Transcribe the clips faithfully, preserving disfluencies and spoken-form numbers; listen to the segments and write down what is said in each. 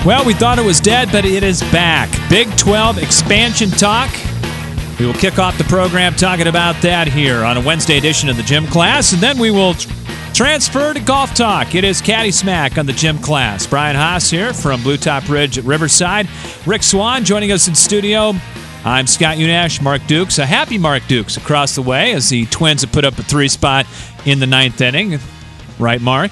Well, we thought it was dead, but it is back. Big twelve expansion talk. We will kick off the program talking about that here on a Wednesday edition of the Gym Class, and then we will tr- transfer to golf talk. It is Caddy Smack on the Gym Class. Brian Haas here from Blue Top Ridge at Riverside. Rick Swan joining us in studio. I'm Scott Unash, Mark Dukes. A happy Mark Dukes across the way as the Twins have put up a three spot in the ninth inning. Right, Mark?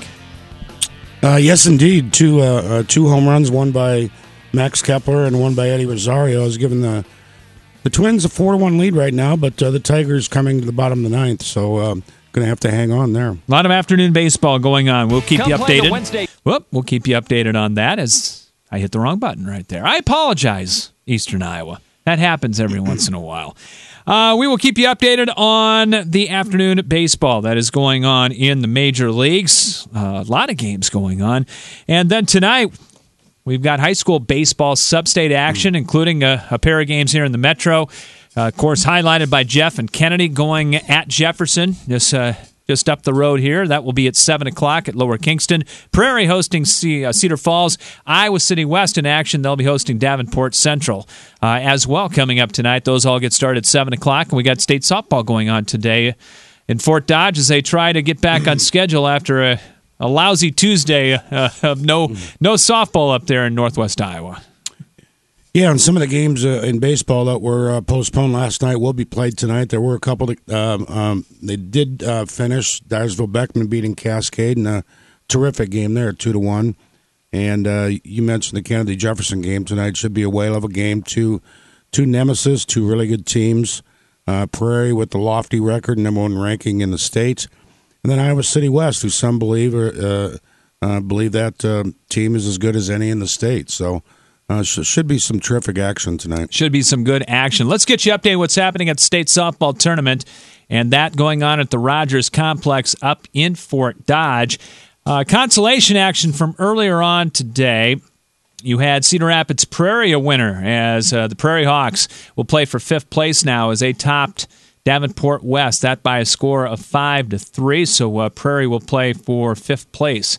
Uh, yes, indeed. Two uh, uh, two home runs, one by Max Kepler and one by Eddie Rosario, has given the the Twins a four to one lead right now, but uh, the Tigers coming to the bottom of the ninth, so uh, going to have to hang on there. A lot of afternoon baseball going on. We'll keep Come you updated. Wednesday. Whoop, we'll keep you updated on that as I hit the wrong button right there. I apologize, Eastern Iowa. That happens every once in a while. Uh, we will keep you updated on the afternoon baseball that is going on in the major leagues. Uh, a lot of games going on. And then tonight, we've got high school baseball sub-state action, including a, a pair of games here in the Metro. Uh, of course, highlighted by Jeff and Kennedy going at Jefferson, just, uh, just up the road here. That will be at seven o'clock at Lower Kingston. Prairie hosting C- uh, Cedar Falls. Iowa City West in action. They'll be hosting Davenport Central uh, as well coming up tonight. Those all get started at seven o'clock. And we got state softball going on today in Fort Dodge as they try to get back on schedule after a, a lousy Tuesday uh, of no, no softball up there in Northwest Iowa. Yeah, and some of the games uh, in baseball that were uh, postponed last night will be played tonight. There were a couple that um, um, they did uh, finish. Dyersville-Beckman beating Cascade in a terrific game there, two to one. And uh, you mentioned the Kennedy-Jefferson game tonight. Should be a whale of a game. Two, two nemesis, two really good teams. Uh, Prairie with the lofty record, number one ranking in the state. And then Iowa City West, who some believe, uh, uh, believe that uh, team is as good as any in the state. So... Uh, sh- should be some terrific action tonight. Should be some good action. Let's get you updated what's happening at the state softball tournament, and that going on at the Rogers Complex up in Fort Dodge. Uh, consolation action from earlier on today. You had Cedar Rapids Prairie a winner as uh, the Prairie Hawks will play for fifth place now as they topped Davenport West, that by a score of five to three. So uh, Prairie will play for fifth place.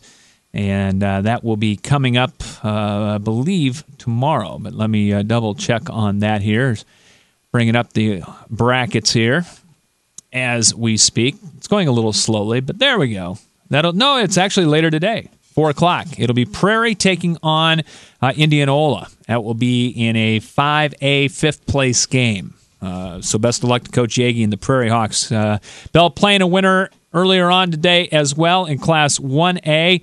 And uh, that will be coming up, uh, I believe, tomorrow. But let me uh, double-check on that here. Bringing up the brackets here as we speak. It's going a little slowly, but there we go. That'll No, it's actually later today, four o'clock. It'll be Prairie taking on uh, Indianola. That will be in a five A fifth-place game. Uh, so best of luck to Coach Yagi and the Prairie Hawks. Uh, Bell Plain a winner earlier on today as well in Class one A.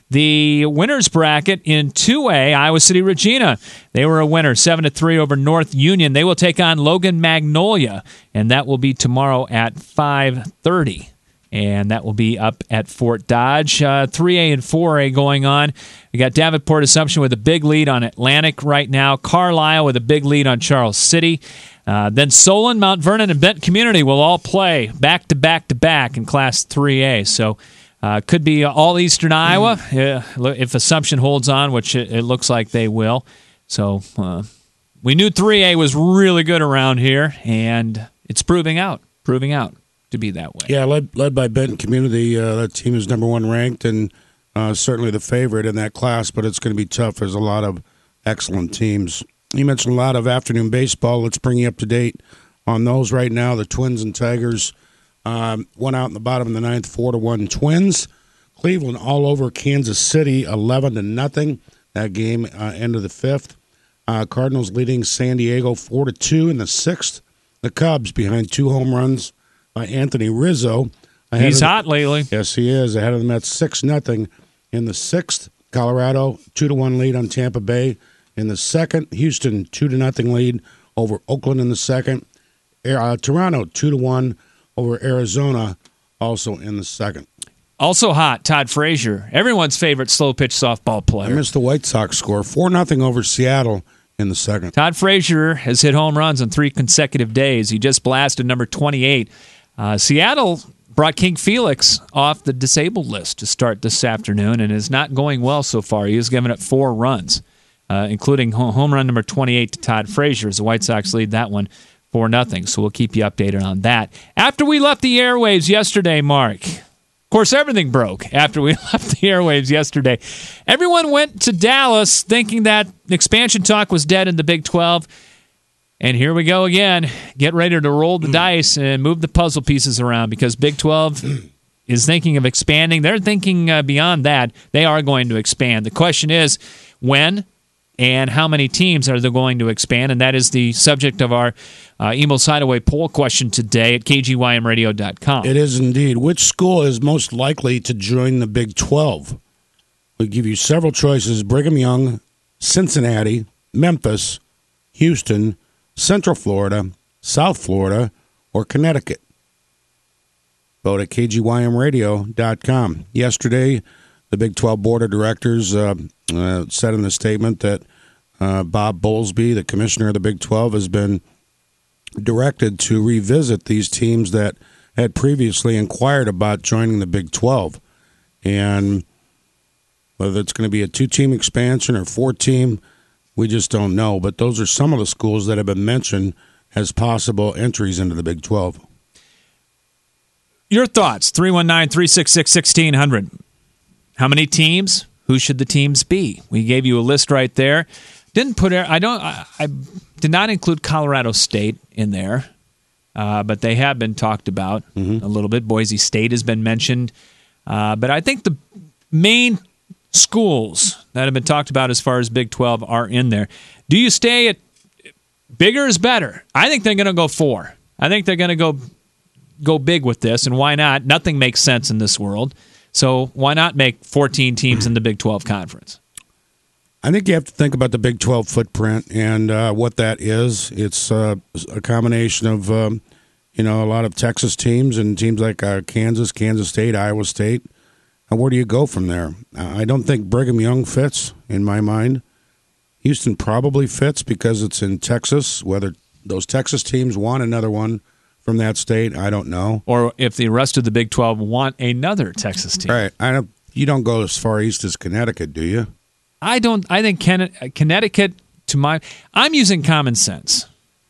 The winners bracket in two A, Iowa City Regina. They were a winner, seven to three over North Union. They will take on Logan Magnolia, and that will be tomorrow at five thirty. And that will be up at Fort Dodge. Uh, three A and four A going on. We got Davenport Assumption with a big lead on Atlantic right now. Carlisle with a big lead on Charles City. Uh, then Solon, Mount Vernon, and Benton Community will all play back to back to back in Class three A. So uh, could be all Eastern Iowa uh, if Assumption holds on, which it, it looks like they will. So uh, we knew three A was really good around here, and it's proving out, proving out to be that way. Yeah, led led by Benton Community. Uh, that team is number one ranked and uh, certainly the favorite in that class, but it's going to be tough. There's a lot of excellent teams. You mentioned a lot of afternoon baseball. Let's bring you up to date on those right now. The Twins and Tigers um, went out in the bottom of the ninth, four to one Twins. Cleveland all over Kansas City, eleven to nothing. That game uh, end of the fifth. Uh, Cardinals leading San Diego four to two in the sixth. The Cubs behind two home runs by Anthony Rizzo. He's the, hot lately. Yes, he is. Ahead of them at six nothing in the sixth. Colorado two to one lead on Tampa Bay in the second. Houston two to nothing lead over Oakland in the second. Uh, Toronto two to one over Arizona, also in the second. Also hot, Todd Frazier, everyone's favorite slow pitch softball player. I missed the White Sox score, four nothing over Seattle in the second. Todd Frazier has hit home runs on three consecutive days. He just blasted number twenty-eight. Uh, Seattle brought King Felix off the disabled list to start this afternoon and is not going well so far. He has given up four runs, uh, including home run number twenty-eight to Todd Frazier as the White Sox lead that one four nothing. So we'll keep you updated on that. After we left the airwaves yesterday, Mark, course, everything broke after we left the airwaves yesterday. Everyone went to Dallas thinking that expansion talk was dead in the Big twelve. And here we go again. Get ready to roll the dice and move the puzzle pieces around because Big twelve is thinking of expanding. They're thinking uh, beyond that. They are going to expand. The question is when and how many teams are they going to expand? And that is the subject of our uh, Emil's Hideaway poll question today at K G Y M radio dot com. It is indeed. Which school is most likely to join the Big twelve? We give you several choices: Brigham Young, Cincinnati, Memphis, Houston, Central Florida, South Florida, or Connecticut. Vote at K G Y M radio dot com. Yesterday, the Big twelve Board of Directors uh, uh, said in the statement that uh, Bob Bowlesby, the commissioner of the Big twelve, has been directed to revisit these teams that had previously inquired about joining the Big twelve. And whether it's going to be a two-team expansion or four-team, we just don't know, but those are some of the schools that have been mentioned as possible entries into the Big twelve. Your thoughts, three one nine, three six six, one six zero zero. How many teams? Who should the teams be? We gave you a list right there. Didn't put I don't I, I did not include Colorado State in there, uh, but they have been talked about mm-hmm. a little bit. Boise State has been mentioned, uh, but I think the main schools that have been talked about as far as Big twelve are in there. Do you stay at bigger is better? I think they're going to go four. I think they're going to go go big with this, and why not? Nothing makes sense in this world, so why not make fourteen teams in the Big twelve conference? I think you have to think about the Big twelve footprint and uh, what that is. It's uh, a combination of um, you know a lot of Texas teams and teams like uh, Kansas, Kansas State, Iowa State. And where do you go from there? I don't think Brigham Young fits in my mind. Houston probably fits because it's in Texas. Whether those Texas teams want another one from that state, I don't know. Or if the rest of the Big twelve want another Texas team. Right. I don't. You don't go as far east as Connecticut, do you? I don't. I think Ken, Connecticut, to my, I'm using common sense,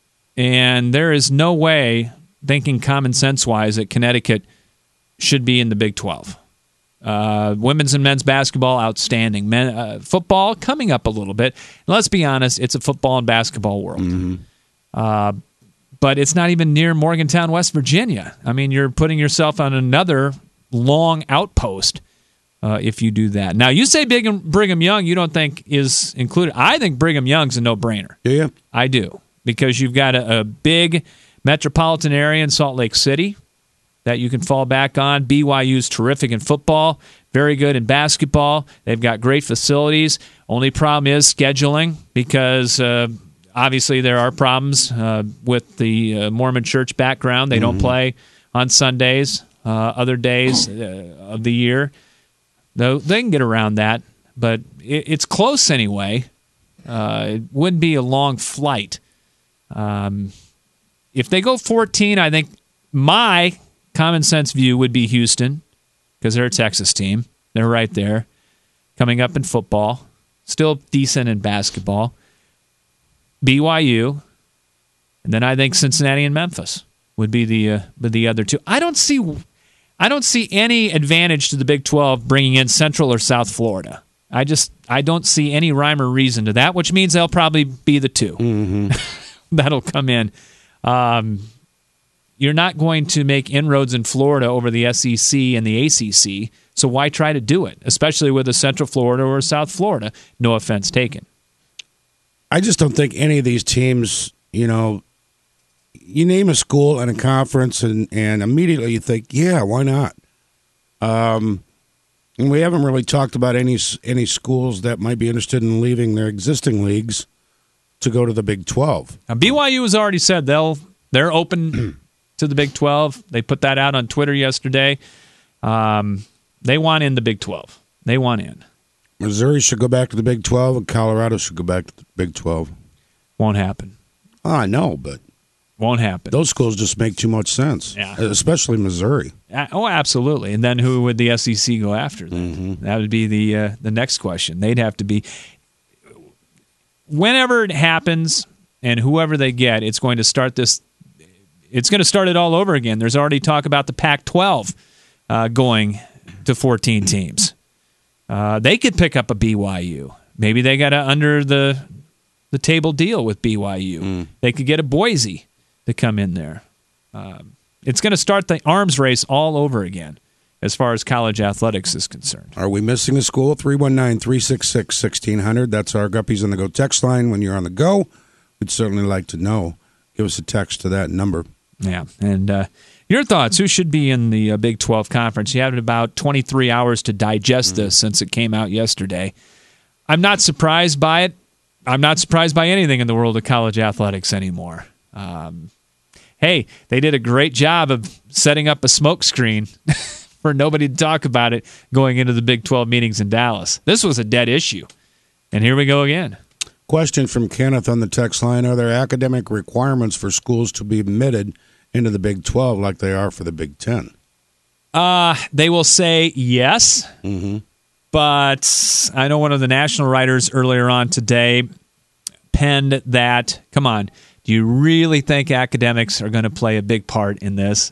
and there is no way, thinking common sense wise, that Connecticut should be in the Big twelve. Uh, women's and men's basketball, outstanding. Men, uh, football, coming up a little bit. Let's be honest, it's a football and basketball world. Mm-hmm. Uh, but it's not even near Morgantown, West Virginia. I mean, you're putting yourself on another long outpost uh, if you do that. Now, you say Brigham, Brigham Young you don't think is included. I think Brigham Young's a no-brainer. Do you? I do. Because you've got a, a big metropolitan area in Salt Lake City that you can fall back on. B Y U's terrific in football, very good in basketball. They've got great facilities. Only problem is scheduling because uh, obviously there are problems uh, with the uh, Mormon church background. They mm-hmm. don't play on Sundays, uh, other days uh, of the year. Though they can get around that, but it, it's close anyway. Uh, it wouldn't be a long flight. Um, if they go fourteen, I think my common sense view would be Houston because they're a Texas team. They're right there. Coming up in football. Still decent in basketball. B Y U. And then I think Cincinnati and Memphis would be the uh, the other two. I don't see I don't see any advantage to the Big twelve bringing in Central or South Florida. I just I don't see any rhyme or reason to that, which means they'll probably be the two. Mm-hmm. That'll come in. Um You're not going to make inroads in Florida over the S E C and the A C C, so why try to do it, especially with a Central Florida or a South Florida? No offense taken. I just don't think any of these teams, you know, you name a school and a conference and, and immediately you think, yeah, why not? Um, and we haven't really talked about any any schools that might be interested in leaving their existing leagues to go to the Big twelve. Now, B Y U has already said they'll they're open to the Big twelve. They put that out on Twitter yesterday. Um, they want in the Big twelve. They want in. Missouri should go back to the Big twelve, and Colorado should go back to the Big twelve. Won't happen. Oh, I know, but won't happen. Those schools just make too much sense, yeah. Especially Missouri. Uh, oh, absolutely. And then who would the S E C go after? Then mm-hmm. That would be the uh, the next question. They'd have to be. Whenever it happens, and whoever they get, it's going to start this. It's going to start it all over again. There's already talk about the Pac twelve uh, going to fourteen teams. Uh, they could pick up a B Y U. Maybe they got a under the the table deal with B Y U. Mm. They could get a Boise to come in there. Um, it's going to start the arms race all over again as far as college athletics is concerned. Are we missing a school? three one nine, three six six, one six zero zero. That's our Guppies on the Go text line. When you're on the go, we'd certainly like to know. Give us a text to that number. Yeah, and uh, your thoughts. Who should be in the uh, Big twelve Conference? You have about twenty-three hours to digest mm. this since it came out yesterday. I'm not surprised by it. I'm not surprised by anything in the world of college athletics anymore. Um, hey, they did a great job of setting up a smokescreen for nobody to talk about it going into the Big twelve meetings in Dallas. This was a dead issue, and here we go again. Question from Kenneth on the text line. Are there academic requirements for schools to be admitted into the Big twelve like they are for the Big ten? Uh, they will say yes, mm-hmm. but I know one of the national writers earlier on today penned that, come on, do you really think academics are going to play a big part in this?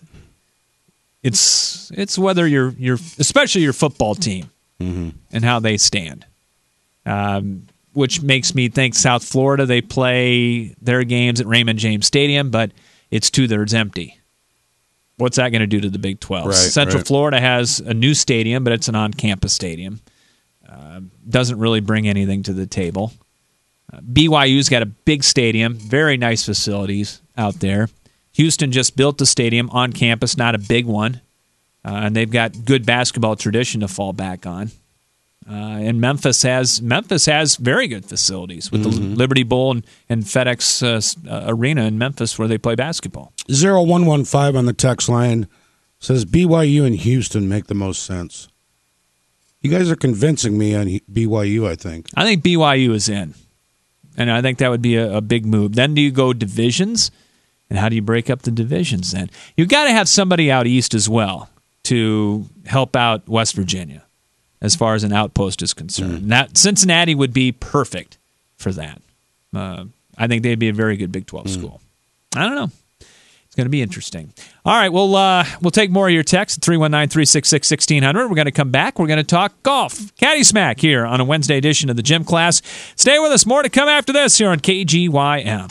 It's it's whether you're, you're especially your football team mm-hmm. and how they stand. Um which makes me think South Florida, they play their games at Raymond James Stadium, but it's two-thirds empty. What's that going to do to the Big twelve? Right, Central right. Florida has a new stadium, but it's an on-campus stadium. Uh, doesn't really bring anything to the table. Uh, B Y U's got a big stadium, very nice facilities out there. Houston just built a stadium on campus, not a big one, uh, and they've got good basketball tradition to fall back on. Uh, and Memphis has Memphis has very good facilities with mm-hmm. the Liberty Bowl and, and FedEx uh, Arena in Memphis where they play basketball. zero one one five on the text line says B Y U and Houston make the most sense. You guys are convincing me on B Y U, I think. I think B Y U is in, and I think that would be a, a big move. Then do you go divisions, and how do you break up the divisions then? You've got to have somebody out east as well to help out West Virginia as far as an outpost is concerned. Mm. That Cincinnati would be perfect for that. Uh, I think they'd be a very good Big twelve mm. school. I don't know. It's going to be interesting. All right, we'll, uh, we'll take more of your texts at three one nine, three six six, one six zero zero. We're going to come back. We're going to talk golf. Caddy Smack here on a Wednesday edition of the Gym Class. Stay with us. More to come after this here on K G Y M.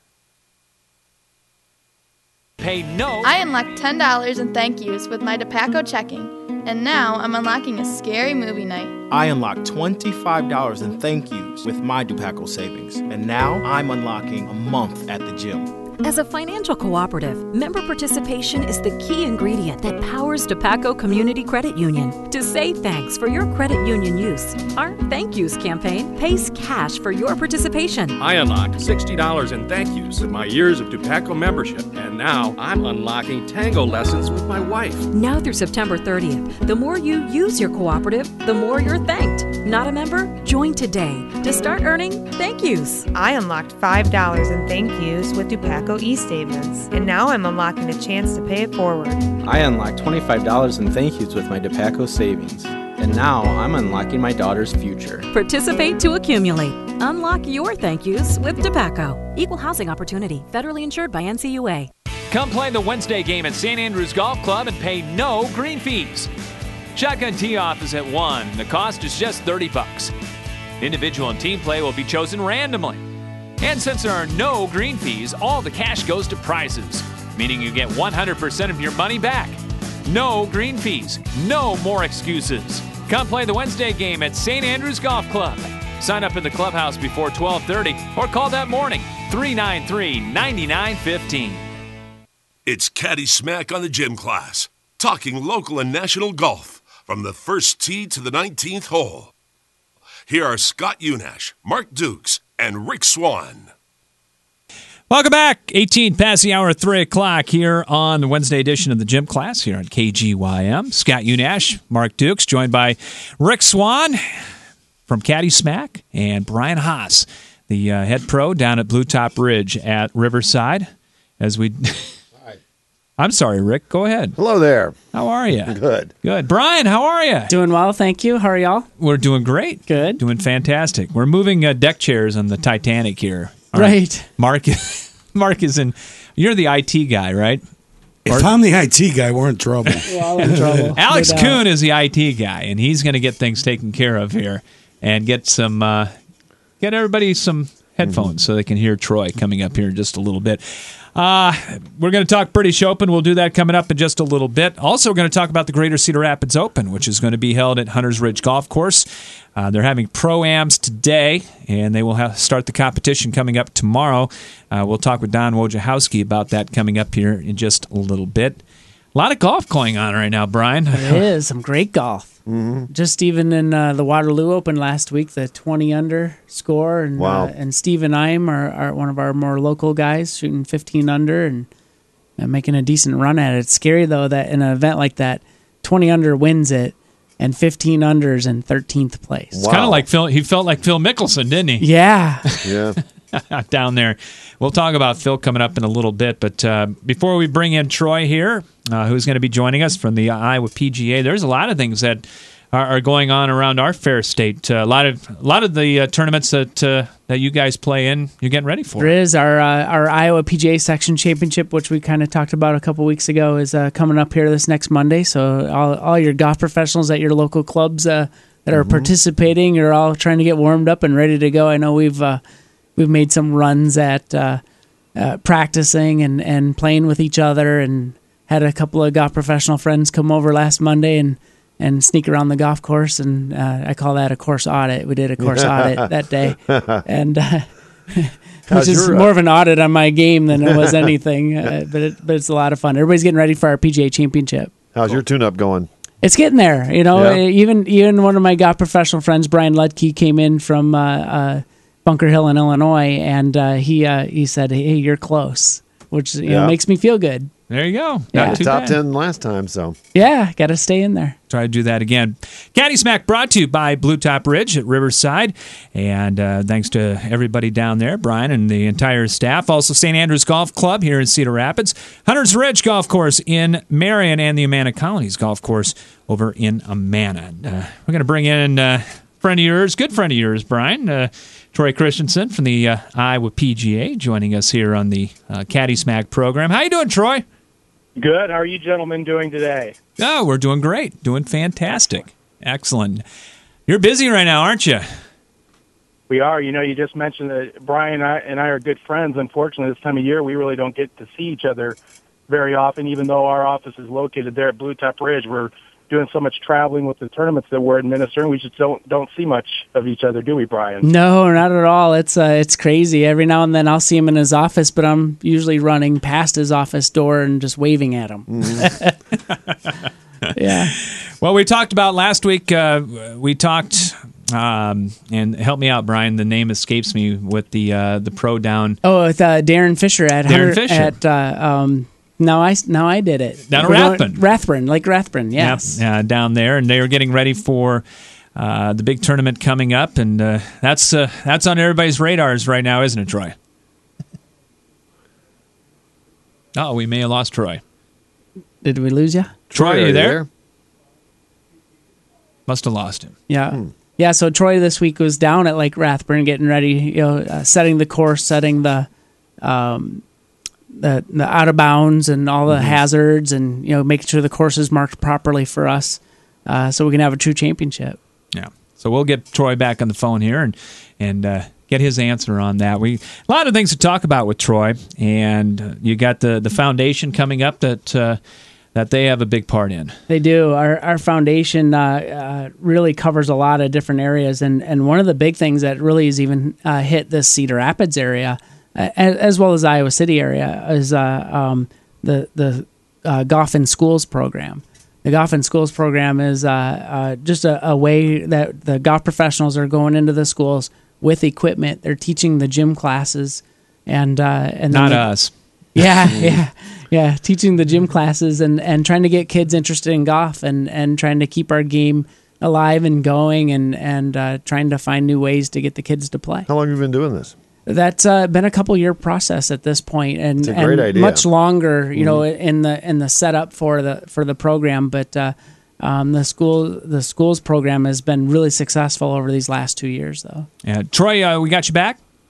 Pay no. I unlocked ten dollars in thank yous with my DePaco checking. And now I'm unlocking a scary movie night. I unlocked twenty-five dollars in thank yous with my DePaco savings. And now I'm unlocking a month at the gym. As a financial cooperative, member participation is the key ingredient that powers DePaco Community Credit Union. To say thanks for your credit union use, our Thank Yous campaign pays cash for your participation. I unlocked sixty dollars in thank yous with my years of DePaco membership, and now I'm unlocking tango lessons with my wife. Now through September thirtieth, the more you use your cooperative, the more you're thanked. Not a member? Join today to start earning thank yous. I unlocked five dollars in thank yous with DePaco e-statements, and now I'm unlocking a chance to pay it forward. I unlocked twenty-five dollars in thank yous with my DePaco savings, and now I'm unlocking my daughter's future. Participate to accumulate. Unlock your thank yous with DePaco. Equal housing opportunity. Federally insured by N C U A. Come play the Wednesday game at Saint Andrews Golf Club and pay no green fees. Shotgun tee-off is at one. The cost is just thirty bucks. Individual and team play will be chosen randomly. And since there are no green fees, all the cash goes to prizes, meaning you get one hundred percent of your money back. No green fees, no more excuses. Come play the Wednesday game at Saint Andrews Golf Club. Sign up in the clubhouse before twelve thirty or call that morning, three nine three, nine nine one five. It's Caddy Smack on the Gym Class, talking local and national golf from the first tee to the nineteenth hole. Here are Scott Unash, Mark Dukes, and Rick Swan. Welcome back. eighteen past the hour, three o'clock here on the Wednesday edition of the Gym Class here on K G Y M. Scott Unash, Mark Dukes, joined by Rick Swan from Caddy Smack and Brian Haas, the uh, head pro down at Blue Top Ridge at Riverside. As we... I'm sorry, Rick. Go ahead. Hello there. How are you? Good. Good. Brian, how are you? Doing well, thank you. How are y'all? We're doing great. Good. Doing fantastic. We're moving uh, deck chairs on the Titanic here. All right. Mark, Mark is in. You're the I T guy, right? If I'm the I T guy, we're in trouble. Well, in trouble. Alex No doubt. Kuhn is the I T guy, and he's going to get things taken care of here and get some uh, get everybody some headphones so they can hear Troy coming up here in just a little bit. Uh, we're going to talk British Open. We'll do that coming up in just a little bit. Also, we're going to talk about the Greater Cedar Rapids Open, which is going to be held at Hunters Ridge Golf Course. Uh, they're having pro-ams today, and they will have, start the competition coming up tomorrow. Uh, we'll talk with Don Wojciechowski about that coming up here in just a little bit. A lot of golf going on right now, Brian. It is some great golf. Mm-hmm. Just even in uh, the Waterloo Open last week, the twenty under score, and Wow. uh, and Stephen Ime, are, are one of our more local guys, shooting fifteen under and, and making a decent run at it. It's scary though that in an event like that, twenty under wins it, and fifteen unders in thirteenth place. It's kind of like Phil. He felt like Phil Mickelson, didn't he? Yeah. Yeah. Down there. We'll talk about Phil coming up in a little bit, but uh, before we bring in Troy here, uh, who's going to be joining us from the Iowa P G A, there's a lot of things that are, are going on around our fair state. Uh, a lot of a lot of the uh, tournaments that uh, that you guys play in, you're getting ready for. There is our uh, our Iowa P G A Section Championship, which we kind of talked about a couple weeks ago, is uh, coming up here this next Monday. So all all your golf professionals at your local clubs uh, that are Mm-hmm. participating are all trying to get warmed up and ready to go. I know we've uh, we've made some runs at uh, uh, practicing and, and playing with each other, and had a couple of golf professional friends come over last Monday and, and sneak around the golf course, and uh, I call that a course audit. We did a course audit that day, and uh, which is your, uh, more of an audit on my game than it was anything. Uh, but it, but it's a lot of fun. Everybody's getting ready for our P G A Championship. How's your tune-up going? It's getting there, you know. Yeah. Even even one of my golf professional friends, Brian Ludke, came in from uh, uh, Bunker Hill in Illinois, and uh, he uh, he said, "Hey, you're close," which you Yeah. know makes me feel good. There you go. Yeah. Not too Top bad. ten last time, so. Yeah, got to stay in there. Try to do that again. Caddy Smack brought to you by Blue Top Ridge at Riverside. And uh, thanks to everybody down there, Brian and the entire staff. Also, Saint Andrews Golf Club here in Cedar Rapids. Hunters Ridge Golf Course in Marion, and the Amana Colonies Golf Course over in Amana. Uh, we're going to bring in a uh, friend of yours, good friend of yours, Brian, uh, Troy Christensen from the uh, Iowa P G A, joining us here on the uh, Caddy Smack program. How you doing, Troy? Good. How are you gentlemen doing today? Oh, we're doing great. Doing fantastic. Excellent. You're busy right now, aren't you? We are. You know, you just mentioned that Brian and I, and I are good friends. Unfortunately, this time of year, we really don't get to see each other very often, even though our office is located there at Blue Top Ridge. We're doing so much traveling with the tournaments that we're administering. We just don't don't see much of each other, do we, Brian? No, not at all. It's uh, it's crazy. Every now and then I'll see him in his office, but I'm usually running past his office door and just waving at him. Yeah. Well, we talked about last week. Uh, we talked, um, and help me out, Brian. The name escapes me with the uh, the pro down. Oh, with uh, Darren Fisher at Darren Hunter- Fisher. at uh, um. Now I now I did it. Down at We're Rathbun. doing- Rathbun, like Rathbun. Yes. Yep, uh, down there, and they are getting ready for uh, the big tournament coming up, and uh, that's uh, that's on everybody's radars right now, isn't it, Troy? Oh, we may have lost Troy. Did we lose you? Troy, are are you you there? there? Must have lost him. Yeah. Hmm. Yeah, so Troy this week was down at Lake Rathburn getting ready, you know, uh, setting the course, setting the um, the, the out of bounds and all the Mm-hmm. hazards, and, you know, making sure the course is marked properly for us uh, so we can have a true championship. Yeah. So we'll get Troy back on the phone here and and uh, get his answer on that. We a lot of things to talk about with Troy, and uh, you got the the foundation coming up that uh, that they have a big part in. They do. Our our foundation uh, uh, really covers a lot of different areas, and, and one of the big things that really has even uh, hit this Cedar Rapids area, uh, as, as well as Iowa City area, is uh, um, the the uh, Golf in Schools program. The Golf in Schools program is uh, uh, just a, a way that the golf professionals are going into the schools with equipment. They're teaching the gym classes, and uh, and Not then us. Yeah, yeah, yeah. Teaching the gym classes and, and trying to get kids interested in golf, and, and trying to keep our game alive and going, and and uh, trying to find new ways to get the kids to play. How long have you been doing this? That's uh, been a couple year process at this point, and, It's a great and idea. much longer, you Mhm. know, in the in the setup for the for the program. But uh, um, the school the schools program has been really successful over these last two years, though. Yeah, Troy, uh, we got you back.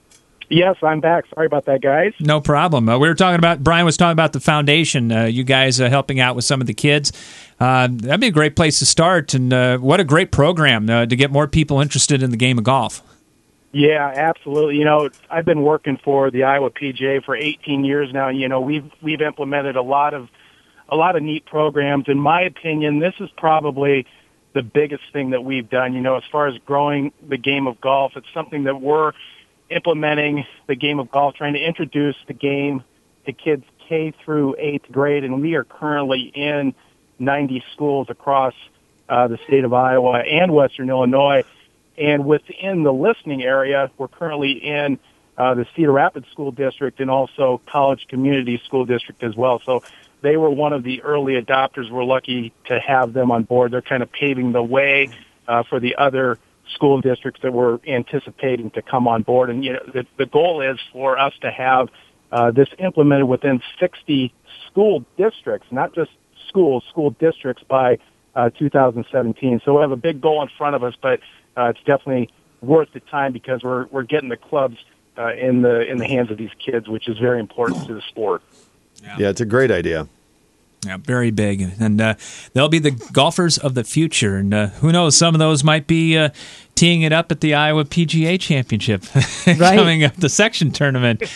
Yes, I'm back. Sorry about that, guys. No problem. Uh, we were talking about, Brian was talking about the foundation, uh, you guys uh, helping out with some of the kids. Uh, that'd be a great place to start, and uh, what a great program uh, to get more people interested in the game of golf. Yeah, absolutely. You know, I've been working for the Iowa P G A for eighteen years now. You know, we've we've implemented a lot of a lot of neat programs. In my opinion, this is probably the biggest thing that we've done. You know, as far as growing the game of golf, it's something that we're implementing the game of golf, trying to introduce the game to kids K through eighth grade, and we are currently in ninety schools across uh, the state of Iowa and Western Illinois. And within the listening area, we're currently in uh, the Cedar Rapids School District and also College Community School District as well. So they were one of the early adopters. We're lucky to have them on board. They're kind of paving the way uh, for the other school districts that we're anticipating to come on board. And you know, the, the goal is for us to have uh, this implemented within sixty school districts, not just schools, school districts by uh, two thousand seventeen. So we have a big goal in front of us, but uh, it's definitely worth the time because we're we're getting the clubs uh, in the in the hands of these kids, which is very important to the sport. Yeah, yeah, it's a great idea. Yeah, very big. And uh, they'll be the golfers of the future. And uh, who knows, some of those might be uh, teeing it up at the Iowa P G A Championship Right. coming up, the section tournament.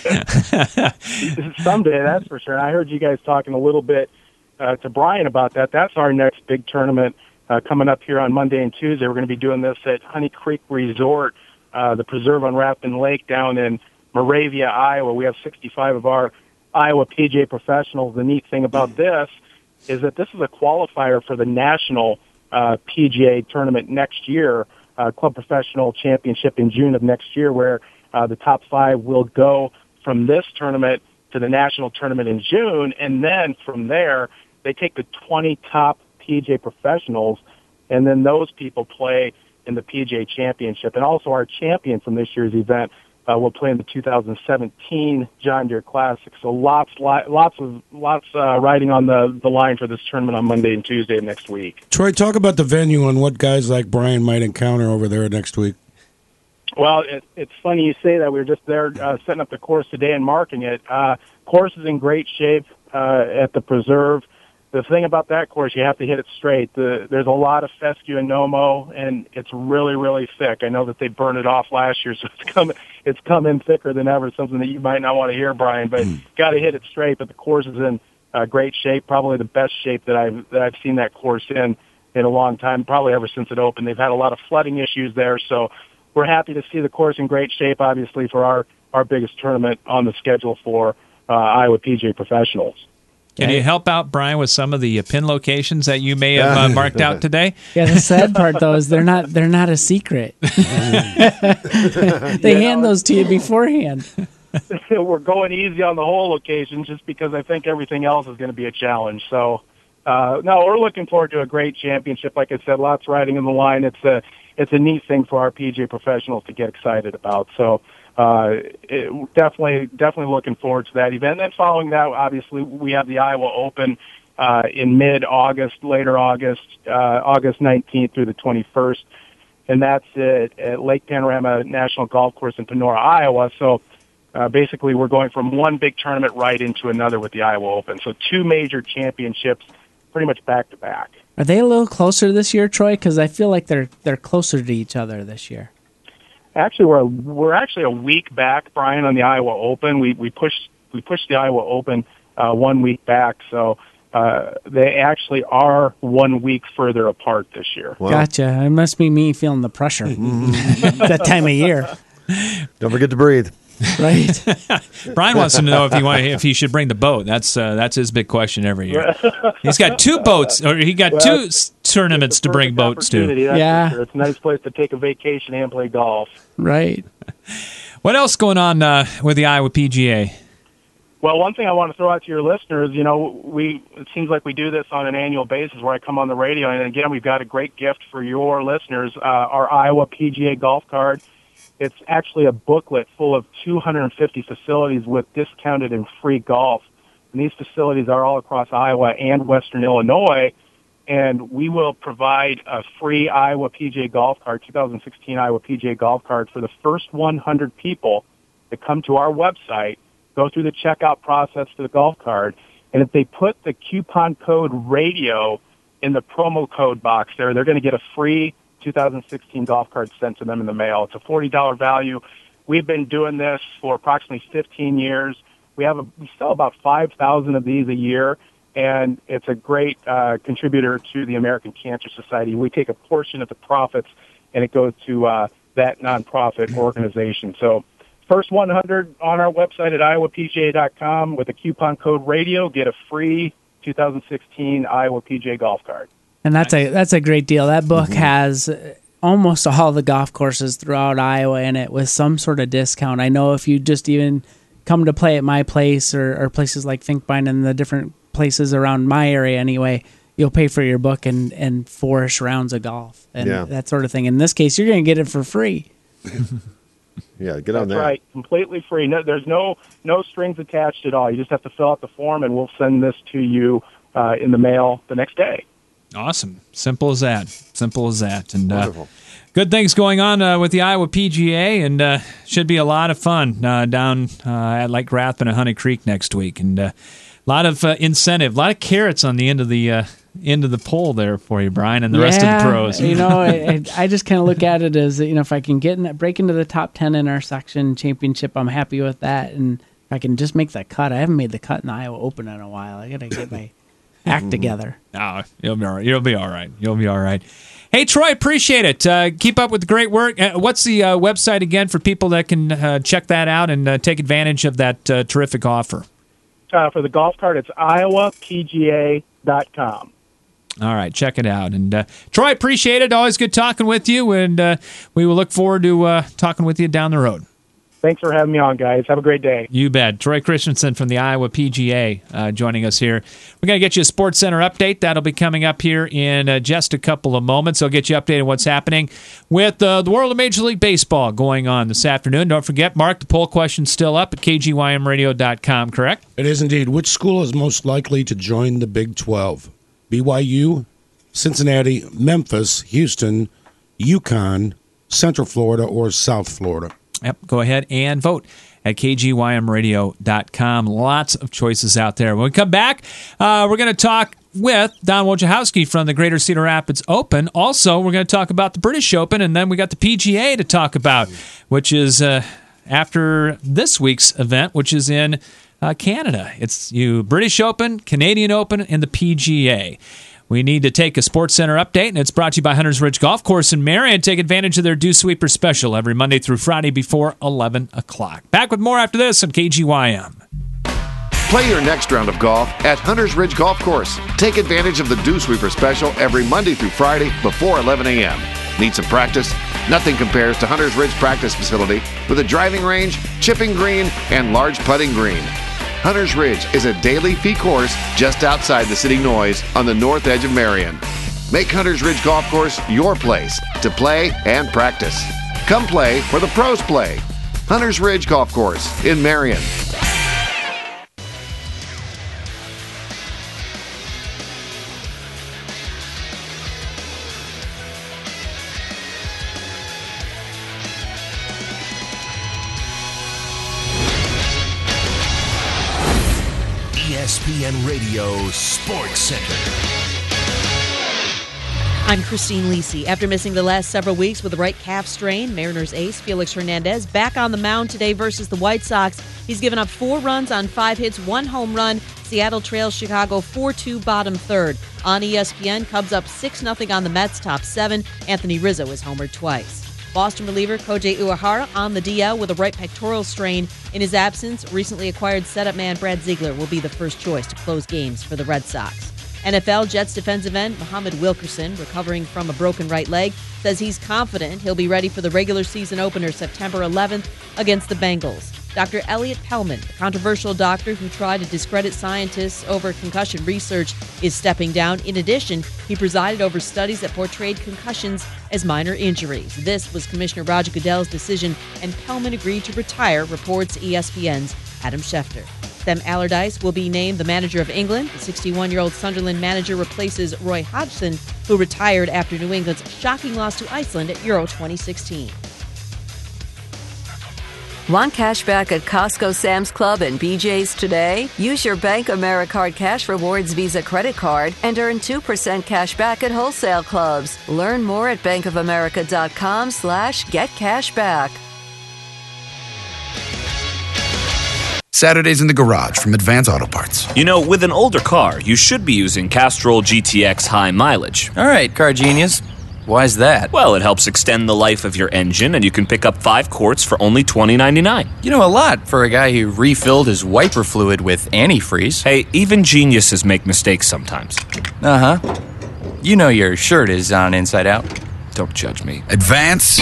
Someday, that's for sure. And I heard you guys talking a little bit uh, to Brian about that. That's our next big tournament uh, coming up here on Monday and Tuesday. We're going to be doing this at Honey Creek Resort, uh, the preserve on Raffin Lake down in Moravia, Iowa. We have sixty-five of our Iowa P G A professionals. The neat thing about this is that this is a qualifier for the national uh, P G A tournament next year, uh, Club Professional Championship in June of next year, where uh, the top five will go from this tournament to the national tournament in June, and then from there they take the twenty top P G A professionals, and then those people play in the P G A Championship. And also our champion from this year's event Uh, will play in the two thousand seventeen John Deere Classic. So lots, lots of lots uh, riding on the, the line for this tournament on Monday and Tuesday of next week. Troy, talk about the venue and what guys like Brian might encounter over there next week. Well, it, it's funny you say that. We were just there uh, setting up the course today and marking it. Uh, course is in great shape uh, at the Preserve. The thing about that course, you have to hit it straight. The, there's a lot of fescue and no-mow, and it's really, really thick. I know that they burned it off last year, so it's come, it's come in thicker than ever, something that you might not want to hear, Brian, but mm. got to hit it straight. But the course is in uh, great shape, probably the best shape that I've, that I've seen that course in in a long time, probably ever since it opened. They've had a lot of flooding issues there, so we're happy to see the course in great shape, obviously, for our, our biggest tournament on the schedule for uh, Iowa P G A professionals. Can you help out, Brian, with some of the uh, pin locations that you may have uh, marked out today? Yeah, the sad part though is they're not they're not a secret. They you hand know, those to you beforehand. We're going easy on the whole location just because I think everything else is going to be a challenge. So, uh, no, we're looking forward to a great championship. Like I said, lots riding in the line. It's a it's a neat thing for our P G A professionals to get excited about. So. Uh, it, definitely, definitely looking forward to that event. And then following that, obviously, we have the Iowa Open uh, in mid-August, later August, uh, August nineteenth through the twenty-first, and that's at, at Lake Panorama National Golf Course in Panora, Iowa. So uh, basically, we're going from one big tournament right into another with the Iowa Open. So two major championships, pretty much back to back. Are they a little closer this year, Troy? Because I feel like they're they're closer to each other this year. Actually, we're we're actually a week back, Brian, on the Iowa Open. We we pushed we pushed the Iowa Open uh, one week back, so uh, they actually are one week further apart this year. Wow. Gotcha. It must be me feeling the pressure that time of year. Don't forget to breathe. Right. Brian wants to know if he want, if he should bring the boat. That's uh, that's his big question every year. He's got two boats, or he got well, two s- tournaments to bring boats to. Yeah, sure. It's a nice place to take a vacation and play golf. Right. What else going on uh, with the Iowa P G A? Well, one thing I want to throw out to your listeners, you know, we it seems like we do this on an annual basis where I come on the radio, and again, we've got a great gift for your listeners, uh, our Iowa P G A golf card. It's actually a booklet full of two hundred fifty facilities with discounted and free golf. And these facilities are all across Iowa and Western Illinois. And we will provide a free Iowa P G A golf card, two thousand sixteen Iowa P G A golf card, for the first one hundred people to come to our website, go through the checkout process for the golf cart, and if they put the coupon code radio in the promo code box there, they're going to get a free two thousand sixteen golf cart sent to them in the mail. It's a forty dollars value. We've been doing this for approximately fifteen years. We have a, we sell about five thousand of these a year, and it's a great uh, contributor to the American Cancer Society. We take a portion of the profits, and it goes to uh, that nonprofit organization. So first one hundred on our website at iowa p g a dot com with a coupon code radio, get a free two thousand sixteen Iowa P G A golf cart. And that's a that's a great deal. That book mm-hmm. has almost all the golf courses throughout Iowa in it with some sort of discount. I know if you just even come to play at my place or, or places like Finkbine and the different places around my area anyway, you'll pay for your book and, and four-ish rounds of golf and yeah. that sort of thing. In this case, you're going to get it for free. Yeah, get on That's that. right, completely free. No, there's no no strings attached at all. You just have to fill out the form, and we'll send this to you uh, in the mail the next day. Awesome. Simple as that. Simple as that. And uh, good things going on uh, with the Iowa P G A, and uh, should be a lot of fun uh, down uh, at Lake Rathbun and Honey Creek next week. And uh, a lot of uh, incentive, a lot of carrots on the end of the uh, end of the pole there for you, Brian, and the yeah, rest of the pros. You know, I, I just kind of look at it as, you know, if I can get in that, break into the top ten in our section championship, I'm happy with that. And if I can just make that cut, I haven't made the cut in the Iowa Open in a while. I got to get my act together. Oh, you'll be all right. You'll be all right. You'll be all right. Hey, Troy, appreciate it. Uh, keep up with the great work. Uh, what's the uh, website again for people that can uh, check that out and uh, take advantage of that uh, terrific offer? Uh, for the golf cart, it's iowa p g a dot com. All right, check it out. And uh, Troy, appreciate it. Always good talking with you, and uh, we will look forward to uh, talking with you down the road. Thanks for having me on, guys. Have a great day. You bet. Troy Christensen from the Iowa P G A uh, joining us here. We're going to get you a Sports Center update. That'll be coming up here in uh, just a couple of moments. I'll get you updated on what's happening with uh, the world of Major League Baseball going on this afternoon. Don't forget, Mark, the poll question's still up at k g y m radio dot com, correct? It is indeed. Which school is most likely to join the Big twelve? B Y U, Cincinnati, Memphis, Houston, UConn, Central Florida, or South Florida? Yep, go ahead and vote at k g y m radio dot com. Lots of choices out there. When we come back, uh, we're going to talk with Don Wojciechowski from the Greater Cedar Rapids Open. Also, we're going to talk about the British Open, and then we got the P G A to talk about, which is uh, after this week's event, which is in uh, Canada. It's you British Open, Canadian Open, and the P G A. We need to take a Sports Center update, and it's brought to you by Hunters Ridge Golf Course in Marion. Take advantage of their Dew Sweeper special every Monday through Friday before eleven o'clock. Back with more after this on K G Y M. Play your next round of golf at Hunters Ridge Golf Course. Take advantage of the Dew Sweeper special every Monday through Friday before eleven a.m. Need some practice? Nothing compares to Hunters Ridge Practice Facility with a driving range, chipping green, and large putting green. Hunters Ridge is a daily fee course just outside the city noise on the north edge of Marion. Make Hunters Ridge Golf Course your place to play and practice. Come play where the pros play. Hunters Ridge Golf Course in Marion. E S P N Radio Sports Center. I'm Christine Lisi. After missing the last several weeks with a right calf strain, Mariners ace Felix Hernandez back on the mound today versus the White Sox. He's given up four runs on five hits, one home run. Seattle trails Chicago four two bottom third. On E S P N, Cubs up six nothing on the Mets, top seven. Anthony Rizzo is homered twice. Boston reliever Kojei Uehara on the D L with a right pectoral strain. In his absence, recently acquired setup man Brad Ziegler will be the first choice to close games for the Red Sox. N F L Jets defensive end Muhammad Wilkerson, recovering from a broken right leg, says he's confident he'll be ready for the regular season opener September eleventh against the Bengals. Doctor Elliot Pellman, the controversial doctor who tried to discredit scientists over concussion research, is stepping down. In addition, he presided over studies that portrayed concussions as minor injuries. This was Commissioner Roger Goodell's decision, and Pellman agreed to retire, reports E S P N's Adam Schefter. Sam Allardyce will be named the manager of England. The sixty-one-year-old Sunderland manager replaces Roy Hodgson, who retired after New England's shocking loss to Iceland at Euro twenty sixteen. Want cash back at Costco, Sam's Club, and B J's today? Use your Bank AmeriCard Cash Rewards Visa credit card and earn two percent cash back at wholesale clubs. Learn more at bankofamerica.com slash get cash back. Saturdays in the Garage from Advance Auto Parts. You know, with an older car, you should be using Castrol G T X High Mileage. All right, car genius. Why's that? Well, it helps extend the life of your engine, and you can pick up five quarts for only twenty ninety-nine. You know, a lot for a guy who refilled his wiper fluid with antifreeze. Hey, even geniuses make mistakes sometimes. Uh-huh. You know your shirt is on inside out. Don't judge me. Advance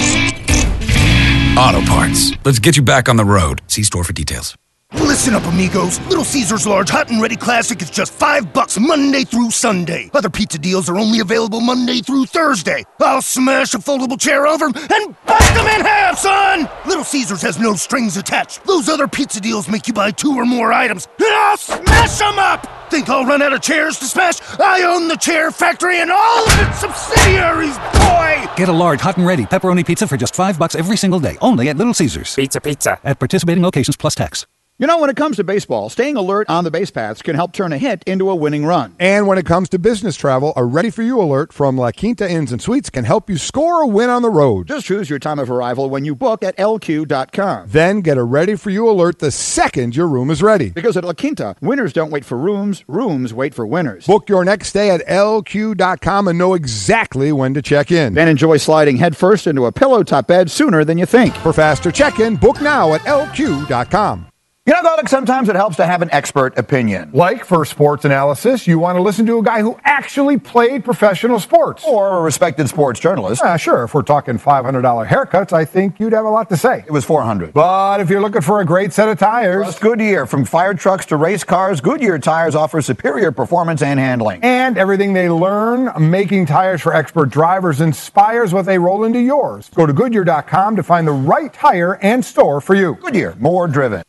Auto Parts. Let's get you back on the road. See store for details. Listen up, amigos. Little Caesars Large Hot and Ready Classic is just five bucks Monday through Sunday. Other pizza deals are only available Monday through Thursday. I'll smash a foldable chair over 'em and bust them in half, son! Little Caesars has no strings attached. Those other pizza deals make you buy two or more items, and I'll smash them up! Think I'll run out of chairs to smash? I own the Chair Factory and all of its subsidiaries, boy! Get a large hot and ready pepperoni pizza for just five bucks every single day, only at Little Caesars. Pizza, pizza. At participating locations plus tax. You know, when it comes to baseball, staying alert on the base paths can help turn a hit into a winning run. And when it comes to business travel, a ready-for-you alert from La Quinta Inns and Suites can help you score a win on the road. Just choose your time of arrival when you book at L Q dot com. Then get a ready-for-you alert the second your room is ready. Because at La Quinta, winners don't wait for rooms, rooms wait for winners. Book your next stay at L Q dot com and know exactly when to check in. Then enjoy sliding headfirst into a pillow-top bed sooner than you think. For faster check-in, book now at L Q dot com. You know, Alex, sometimes it helps to have an expert opinion. Like for sports analysis, you want to listen to a guy who actually played professional sports. Or a respected sports journalist. Yeah, sure. If we're talking five hundred dollars haircuts, I think you'd have a lot to say. It was four hundred dollars. But if you're looking for a great set of tires... Trust Goodyear. From fire trucks to race cars, Goodyear tires offer superior performance and handling. And everything they learn making tires for expert drivers inspires what they roll into yours. Go to Goodyear dot com to find the right tire and store for you. Goodyear, more driven.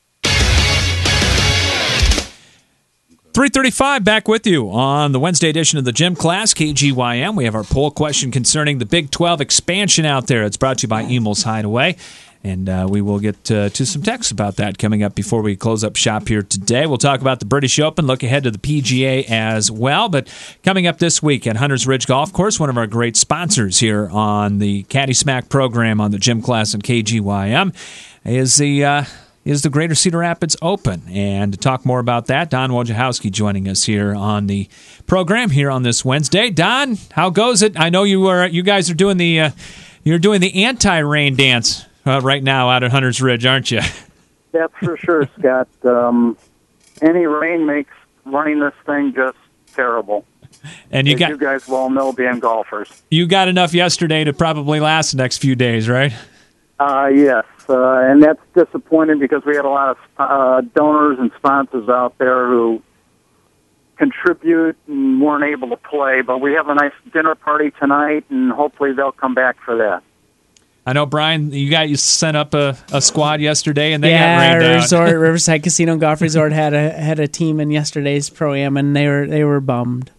three thirty-five back with you on the Wednesday edition of the Gym Class, K G Y M. We have our poll question concerning the Big twelve expansion out there. It's brought to you by Emil's Hideaway. And uh, we will get uh, to some texts about that coming up before we close up shop here today. We'll talk about the British Open, look ahead to the P G A as well. But coming up this week at Hunters Ridge Golf Course, one of our great sponsors here on the Caddy Smack program on the Gym Class and K G Y M is the... Uh, is the Greater Cedar Rapids Open. And to talk more about that, Don Wojciechowski joining us here on the program here on this Wednesday. Don, how goes it? I know you are. You guys are doing the uh, you're doing the anti-rain dance uh, right now out at Hunters Ridge, aren't you? That's for sure, Scott. Um, any rain makes running this thing just terrible. And you As got you guys well know, being golfers. You got enough yesterday to probably last the next few days, right? Uh, yes, uh, and that's disappointing because we had a lot of uh, donors and sponsors out there who contribute and weren't able to play. But we have a nice dinner party tonight, and hopefully they'll come back for that. I know, Brian, you got you sent up a, a squad yesterday, and they yeah, got rained Resort, out. Riverside Casino and Golf Resort had a had a team in yesterday's pro-am, and they were they were bummed.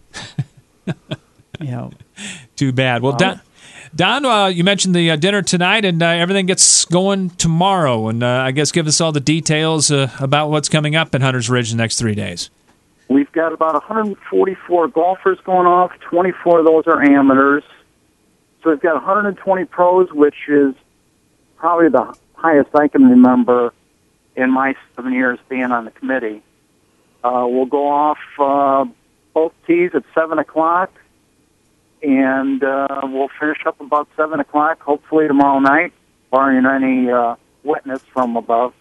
Yeah, too bad. Well, Don, Don uh, you mentioned the uh, dinner tonight, and uh, everything gets going tomorrow. And uh, I guess give us all the details uh, about what's coming up in Hunters Ridge the next three days. We've got about one hundred forty-four golfers going off. twenty-four of those are amateurs. So we've got one hundred twenty pros, which is probably the highest I can remember in my seven years being on the committee. Uh, we'll go off uh, both tees at seven o'clock, and uh, we'll finish up about seven o'clock, hopefully tomorrow night, barring any uh, witness from above.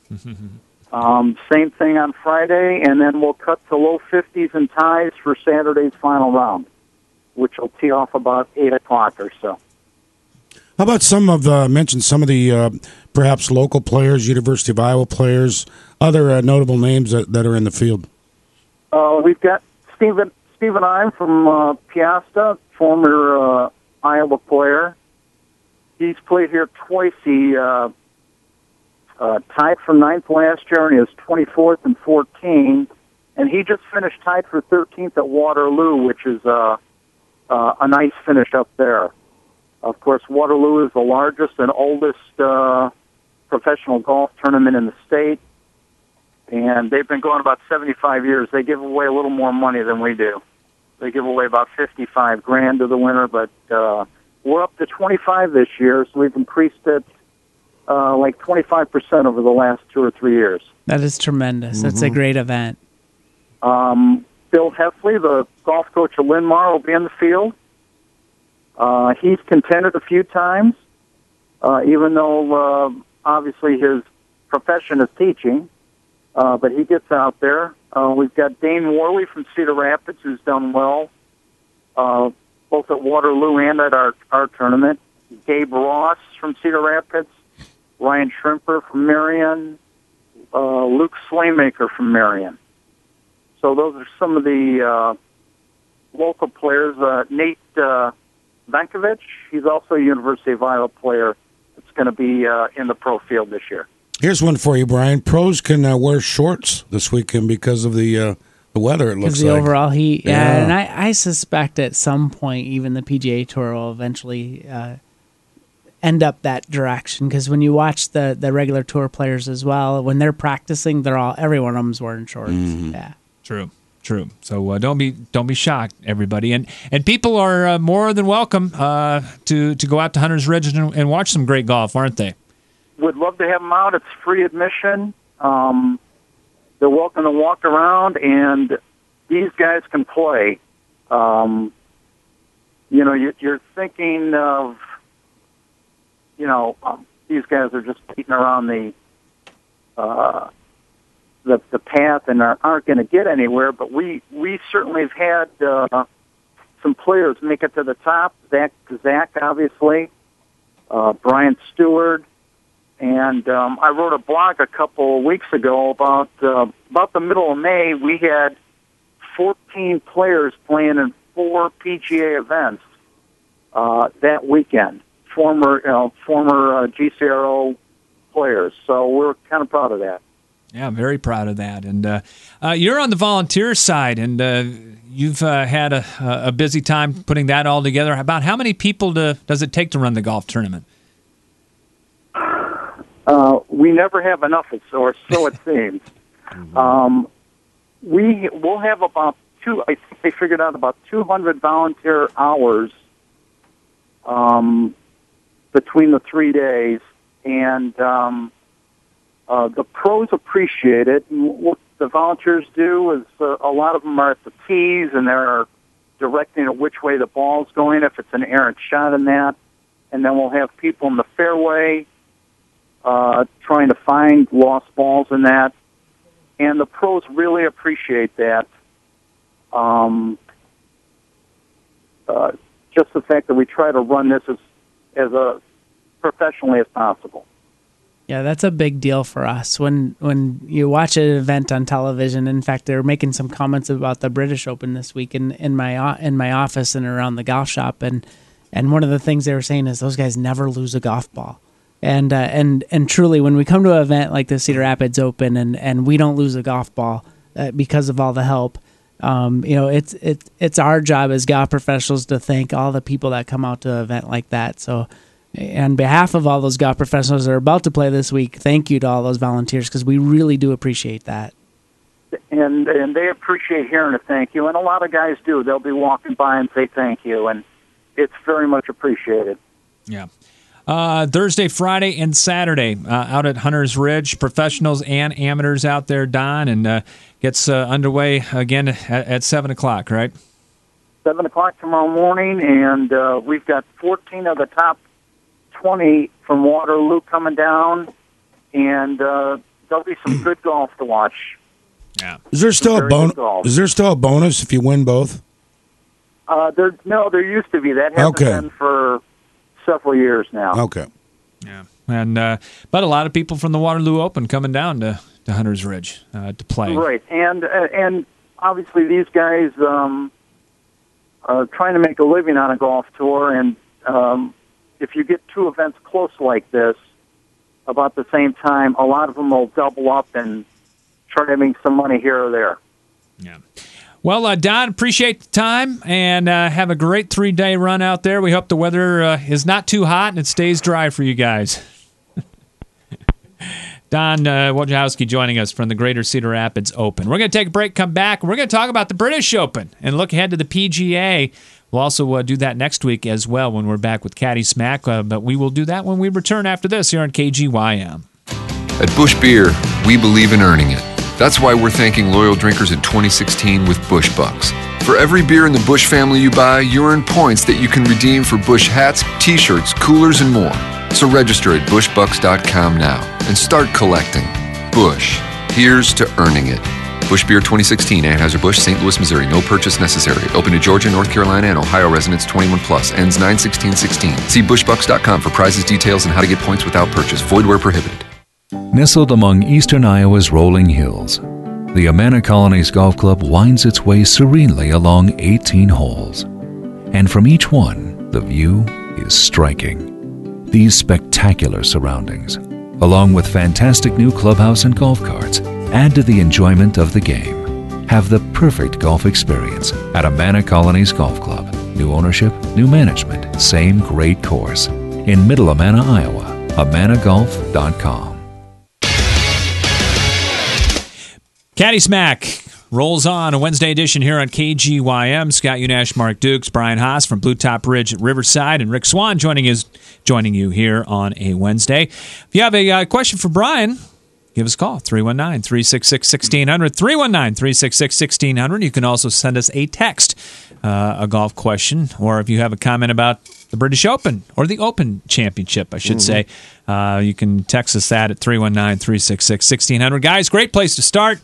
um, same thing on Friday, and then we'll cut to low fifties and ties for Saturday's final round, which will tee off about eight o'clock or so. How about some of the, mentioned some of the uh, perhaps local players, University of Iowa players, other uh, notable names that, that are in the field? Uh, we've got Stephen Stephen Ime from uh, Piasta, former uh, Iowa player. He's played here twice. He uh, uh, tied for ninth last year, and he was twenty-fourth and fourteen. And he just finished tied for thirteenth at Waterloo, which is uh, uh, a nice finish up there. Of course, Waterloo is the largest and oldest uh, professional golf tournament in the state, and they've been going about seventy-five years. They give away a little more money than we do. They give away about fifty-five grand to the winner, but uh, we're up to twenty-five this year, so we've increased it uh, like twenty-five percent over the last two or three years. That is tremendous. That's a great event. Um, Bill Heffley, the golf coach of Linmar, will be in the field. Uh, he's contended a few times, uh, even though uh, obviously his profession is teaching, uh, but he gets out there. Uh, we've got Dane Worley from Cedar Rapids, who's done well, uh, both at Waterloo and at our, our tournament. Gabe Ross from Cedar Rapids, Ryan Shrimper from Marion, uh, Luke Slaymaker from Marion. So those are some of the uh, local players. Uh, Nate uh, Vankovich, he's also a University of Iowa player that's going to be uh, in the pro field this year. Here's one for you, Brian. Pros can uh, wear shorts this weekend because of the uh, the weather, it looks Because the like. overall heat. Yeah, Yeah. and I, I suspect at some point even the P G A Tour will eventually uh, end up that direction. Because when you watch the, the regular tour players as well, when they're practicing, they're all every one of them's wearing shorts. Yeah. True, true. So uh, don't be don't be shocked, everybody, and and people are uh, more than welcome uh, to to go out to Hunters Ridge and, and watch some great golf, aren't they? Would love to have them out. It's free admission. Um, they're welcome to walk around, and these guys can play. Um, you know, you, you're thinking of, you know, um, these guys are just beating around the uh, the the path and are, aren't going to get anywhere. But we we certainly have had uh, some players make it to the top. Zach Zach, obviously, uh, Brian Stewart. And um, I wrote a blog a couple of weeks ago about uh, about the middle of May. We had fourteen players playing in four P G A events uh, that weekend. Former, you know, former uh, G C R O players. So we're kind of proud of that. Yeah, I'm very proud of that. And uh, uh, you're on the volunteer side, and uh, you've uh, had a, a busy time putting that all together. About how many people to, does it take to run the golf tournament? Uh, we never have enough, or so it seems. um, we will have about two. I think they figured out about two hundred volunteer hours um, between the three days, and um, uh, the pros appreciate it. And what the volunteers do is uh, a lot of them are at the tees, and they're directing it which way the ball's going. If it's an errant shot in that, and then we'll have people in the fairway. Uh, trying to find lost balls in that, and the pros really appreciate that. Um, uh, just the fact that we try to run this as as a professionally as possible. Yeah, that's a big deal for us. When when you watch an event on television, in fact, they were making some comments about the British Open this week in, in my in my office and around the golf shop, and and one of the things they were saying is those guys never lose a golf ball. And uh, and and truly, when we come to an event like the Cedar Rapids Open, and, and we don't lose a golf ball uh, because of all the help, um, you know, it's it's it's our job as golf professionals to thank all the people that come out to an event like that. So, on behalf of all those golf professionals that are about to play this week, thank you to all those volunteers because we really do appreciate that. And and they appreciate hearing a thank you, and a lot of guys do. They'll be walking by and say thank you, and it's very much appreciated. Yeah. Uh, Thursday, Friday, and Saturday uh, out at Hunters Ridge. Professionals and amateurs out there, Don, and uh, gets uh, underway again at, at seven o'clock, right? seven o'clock tomorrow morning, and uh, we've got fourteen of the top twenty from Waterloo coming down, and uh, there'll be some good golf to watch. Yeah. Is there still a Very good bon- golf. Is there still a bonus if you win both? Uh, there, no, there used to be. That hasn't Okay. been for several years now. Okay. Yeah. And uh, but a lot of people from the Waterloo Open coming down to, to Hunters Ridge uh, to play. Right, and uh, and obviously these guys um, are trying to make a living on a golf tour, and um, if you get two events close like this about the same time, a lot of them will double up and try to make some money here or there. Yeah. Well, uh, Don, appreciate the time, and uh, have a great three-day run out there. We hope the weather uh, is not too hot and it stays dry for you guys. Don uh, Wojciechowski joining us from the Greater Cedar Rapids Open. We're going to take a break, come back. We're going to talk about the British Open and look ahead to the P G A. We'll also uh, do that next week as well when we're back with Caddy Smack, uh, but we will do that when we return after this here on K G Y M. At Busch Beer, we believe in earning it. That's why we're thanking loyal drinkers in twenty sixteen with Busch Bucks. For every beer in the Busch family you buy, you earn points that you can redeem for Busch hats, t-shirts, coolers, and more. So register at busch bucks dot com now and start collecting. Busch, here's to earning it. Busch Beer twenty sixteen, Anheuser-Busch, Saint Louis, Missouri. No purchase necessary. Open to Georgia, North Carolina, and Ohio residents twenty-one plus. Ends nine sixteen sixteen. See busch bucks dot com for prizes, details, and how to get points without purchase. Void where prohibited. Nestled among eastern Iowa's rolling hills, the Amana Colonies Golf Club winds its way serenely along eighteen holes. And from each one, the view is striking. These spectacular surroundings, along with fantastic new clubhouse and golf carts, add to the enjoyment of the game. Have the perfect golf experience at Amana Colonies Golf Club. New ownership, new management, same great course. In Middle Amana, Iowa, amana golf dot com. Caddy Smack rolls on, a Wednesday edition here on K G Y M. Scott Unash, Mark Dukes, Brian Haas from Blue Top Ridge at Riverside, and Rick Swan joining us, joining you here on a Wednesday. If you have a uh, question for Brian, give us a call, three one nine, three six six, one six zero zero, three one nine, three six six, one six zero zero. You can also send us a text, uh, a golf question, or if you have a comment about the British Open, or the Open Championship, I should mm-hmm. say, uh, you can text us that at three one nine, three six six, one six zero zero. Guys, great place to start.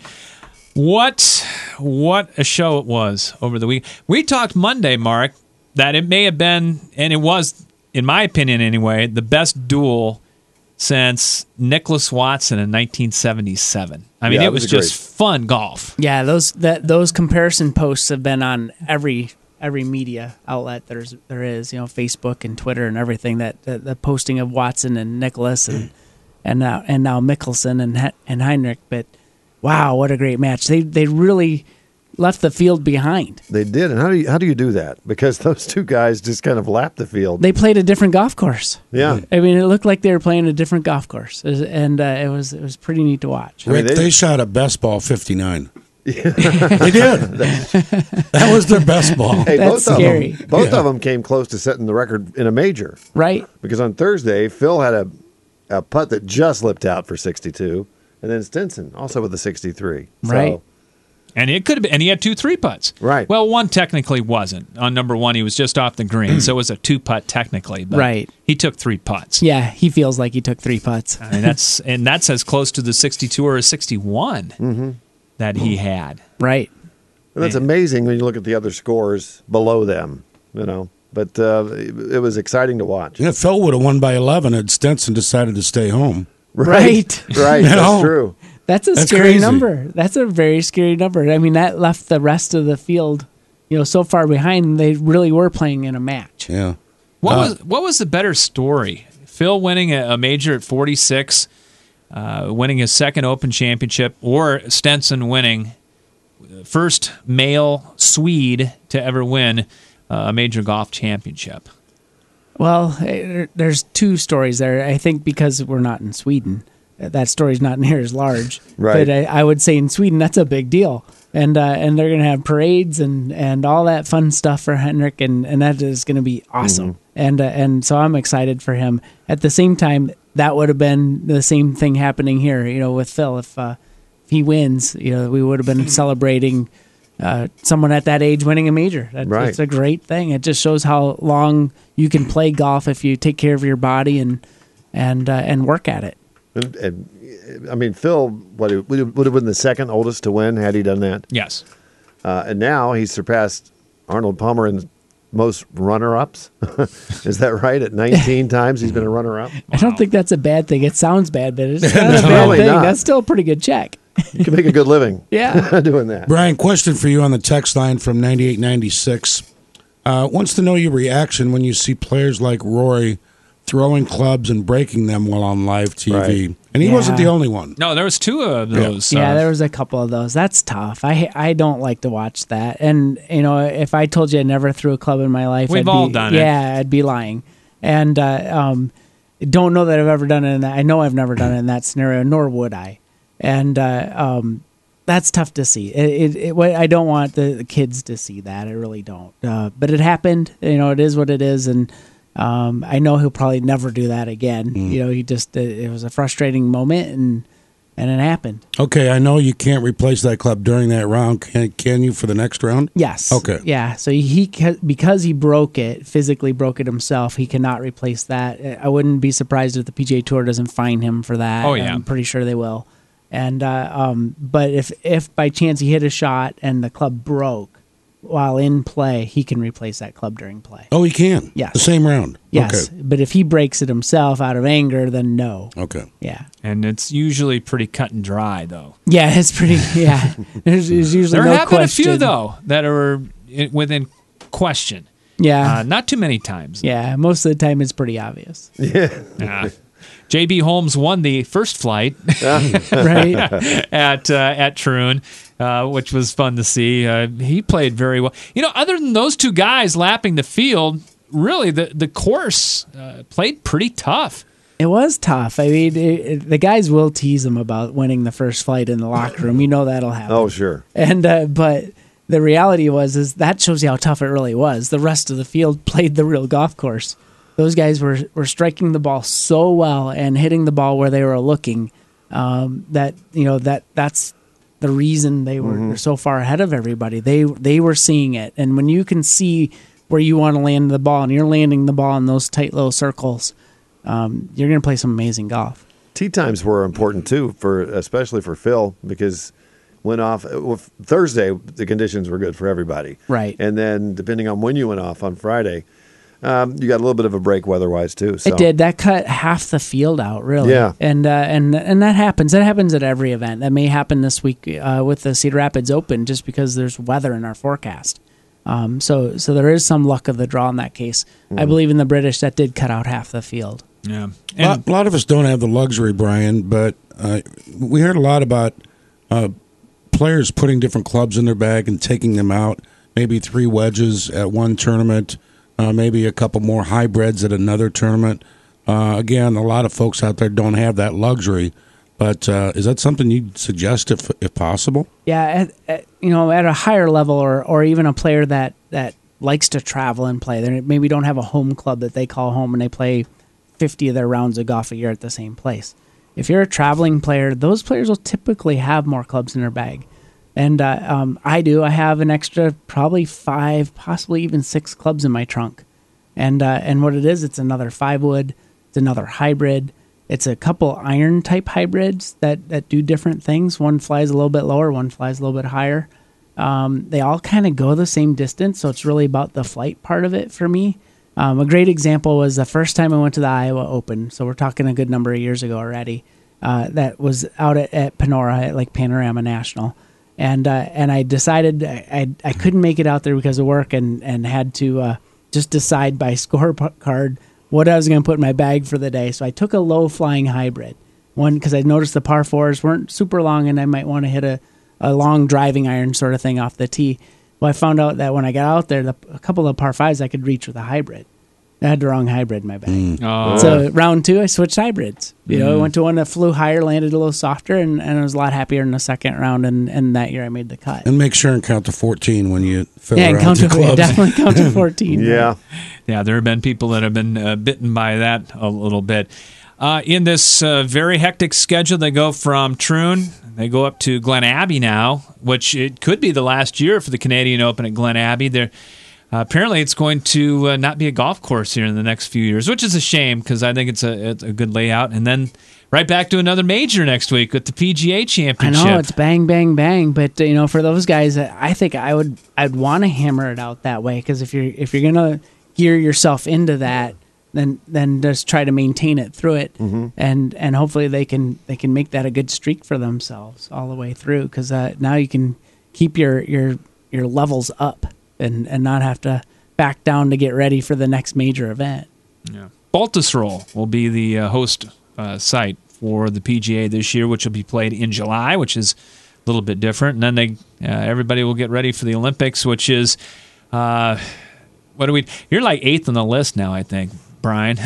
What what a show it was over the week. We talked Monday, Mark, that it may have been, and it was, in my opinion anyway, the best duel since Nicholas Watson in nineteen seventy-seven. I mean, yeah, it was, was just great. Fun golf. Yeah, those that those comparison posts have been on every every media outlet there's there is, you know, Facebook and Twitter and everything. That the, the posting of Watson and Nicholas and and now and now Mickelson and and Heinrich, but. Wow, what a great match. They they really left the field behind. They did. And how do you how do you do that? Because those two guys just kind of lapped the field. They played a different golf course. Yeah. I mean, it looked like they were playing a different golf course. And uh, it was it was pretty neat to watch. I mean, they, they shot a best ball fifty-nine. Yeah. They did. That was their best ball. Hey, That's both scary. Of them, both yeah. of them came close to setting the record in a major. Right. Because on Thursday, Phil had a, a putt that just slipped out for sixty-two. And then Stenson also with a sixty-three. Right. So, and it could have been, and he had two three putts. Right. Well, one technically wasn't. On number one, he was just off the green, so it was a two putt technically. But right. He took three putts. Yeah, he feels like he took three putts. I mean, that's and that's as close to the sixty-two or a sixty-one mm-hmm. that he had. Right. And that's amazing when you look at the other scores below them, you know. But uh, it, it was exciting to watch. Yeah, Phil would have won by eleven had Stenson decided to stay home. Right. Right. That's know? true. That's a That's scary crazy. number. That's a very scary number. I mean, that left the rest of the field, you know, so far behind. They really were playing in a match. Yeah. What Uh, was what was the better story? Phil winning a, a major at forty-six, uh, winning his second Open championship, or Stenson winning first male Swede to ever win uh, a major golf championship? Well, eh, there's two stories there. I think because we're not in Sweden, that story's not near as large. Right. But I, I would say in Sweden, that's a big deal. And uh, and they're going to have parades and, and all that fun stuff for Henrik, and, and that is going to be awesome. Mm-hmm. And uh, and so I'm excited for him. At the same time, that would have been the same thing happening here, you know, with Phil. If, uh, if he wins, you know, we would have been celebrating uh, someone at that age winning a major. That, Right. It's a great thing. It just shows how long you can play golf if you take care of your body and and uh, and work at it. And, and I mean, Phil what, would have been the second oldest to win had he done that. Yes. Uh, and now he's surpassed Arnold Palmer in most runner-ups. Is that right? At nineteen times he's been a runner-up? I don't think that's a bad thing. It sounds bad, but it's not a It's bad really thing. not. That's still a pretty good check. You can make a good living Yeah. doing that. Brian, question for you on the text line from ninety-eight ninety-six. Uh, wants to know your reaction when you see players like Rory throwing clubs and breaking them while on live T V. Right. And he Yeah. wasn't the only one. No, there was two of those. Yeah, uh, there was a couple of those. That's tough. I I don't like to watch that. And you know, if I told you I never threw a club in my life, We've I'd all be, done it. Yeah, I'd be lying. And uh, um, don't know that I've ever done it in that. I know I've never done it in that scenario, nor would I. And uh, um, that's tough to see. It, it, it, I don't want the, the kids to see that. I really don't. Uh, but it happened. You know, it is what it is, and um, I know he'll probably never do that again. Mm. You know, he just it, it was a frustrating moment, and and it happened. Okay, I know you can't replace that club during that round. Can can you for the next round? Yes. Okay. Yeah. So he because he broke it, physically broke it himself, he cannot replace that. I wouldn't be surprised if the P G A Tour doesn't fine him for that. Oh yeah. I'm pretty sure they will. And uh, um, but if if by chance he hit a shot and the club broke while in play, he can replace that club during play. Oh, he can? Yes. The same round? Yes. Okay. But if he breaks it himself out of anger, then no. Okay. Yeah. And it's usually pretty cut and dry, though. Yeah, it's pretty, yeah. There's, there's usually there no have question. been a few, though, that are within question. Yeah. Uh, not too many times. Yeah, most of the time it's pretty obvious. Yeah. Uh, J B. Holmes won the first flight right at uh, at Troon, uh, which was fun to see. Uh, he played very well. You know, other than those two guys lapping the field, really the the course uh, played pretty tough. It was tough. I mean, it, it, the guys will tease him about winning the first flight in the locker room. You know that'll happen. Oh, sure. And uh, but the reality was is that shows you how tough it really was. The rest of the field played the real golf course. Those guys were, were striking the ball so well and hitting the ball where they were looking um, that you know that that's the reason they were mm-hmm. so far ahead of everybody. They they were seeing it, and when you can see where you want to land the ball and you're landing the ball in those tight little circles, um, you're going to play some amazing golf. Tee times were important too, for especially for Phil, because went off well, Thursday. The conditions were good for everybody, right? And then depending on when you went off on Friday. Um, you got a little bit of a break weather-wise too. So. It did. That cut half the field out, really. Yeah. And uh, and and that happens. That happens at every event. That may happen this week uh, with the Cedar Rapids Open, just because there's weather in our forecast. Um, so so there is some luck of the draw in that case. Mm. I believe in the British that did cut out half the field. Yeah. And a, lot, a lot of us don't have the luxury, Brian, but uh, we heard a lot about uh, players putting different clubs in their bag and taking them out. Maybe three wedges at one tournament. Uh, maybe a couple more hybrids at another tournament. Uh, again, a lot of folks out there don't have that luxury. But uh, is that something you'd suggest if if possible? Yeah, at, at, you know, at a higher level, or or even a player that, that likes to travel and play. They maybe don't have a home club that they call home, and they play fifty of their rounds of golf a year at the same place. If you're a traveling player, those players will typically have more clubs in their bag. And uh, um, I do. I have an extra probably five, possibly even six clubs in my trunk. And uh, and what it is, it's another five wood, it's another hybrid, it's a couple iron type hybrids that, that do different things. One flies a little bit lower, one flies a little bit higher. Um, they all kind of go the same distance, so it's really about the flight part of it for me. Um, a great example was the first time I went to the Iowa Open, so we're talking a good number of years ago already. Uh, that was out at, at Panora at like Panorama National. And uh, and I decided I, I I couldn't make it out there because of work, and, and had to uh, just decide by scorecard what I was going to put in my bag for the day. So I took a low-flying hybrid, one because I noticed the par fours weren't super long, and I might want to hit a, a long driving iron sort of thing off the tee. Well, I found out that when I got out there, the, a couple of par fives I could reach with a hybrid. I had the wrong hybrid in my bag. Mm. Oh. So round two, I switched hybrids. You know, Mm. I went to one that flew higher, landed a little softer, and, and I was a lot happier in the second round. And, and that year, I made the cut. And make sure and count to fourteen when you fill yeah, around count the to, clubs. definitely count to fourteen. Yeah. Yeah, there have been people that have been uh, bitten by that a little bit. Uh, in this uh, very hectic schedule, they go from Troon, they go up to Glen Abbey now, which it could be the last year for the Canadian Open at Glen Abbey. They're Uh, apparently, it's going to uh, not be a golf course here in the next few years, which is a shame because I think it's a, it's a good layout. And then right back to another major next week with the P G A Championship. I know, it's bang, bang, bang. But uh, you know, for those guys, I think I would I'd want to hammer it out that way, because if you're if you're gonna gear yourself into that, then then just try to maintain it through it, mm-hmm. and and hopefully they can they can make that a good streak for themselves all the way through, because uh, now you can keep your your your levels up. And, and not have to back down to get ready for the next major event. Yeah. Baltusrol will be the uh, host uh, site for the P G A this year, which will be played in July, which is a little bit different. And then they uh, everybody will get ready for the Olympics, which is uh, what do we? You're like eighth on the list now, I think. Brian.